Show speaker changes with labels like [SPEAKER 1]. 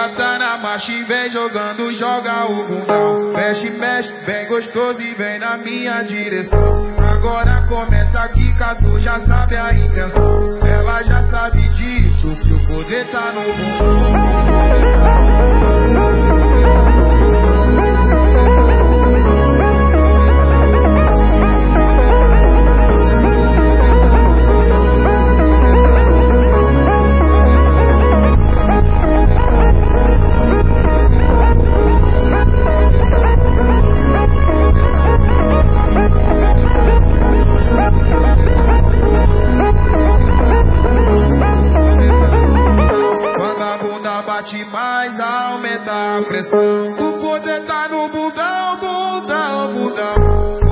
[SPEAKER 1] ela tá na marcha e vem jogando, joga o bundão. Mexe, mexe, bem gostoso e vem na minha direção. Agora começa a quica, tu já sabe a intenção. Ela já sabe disso, que o poder tá no bumbum. Bate mais, aumenta a pressão. O poder tá no bundão, bundão, bundão.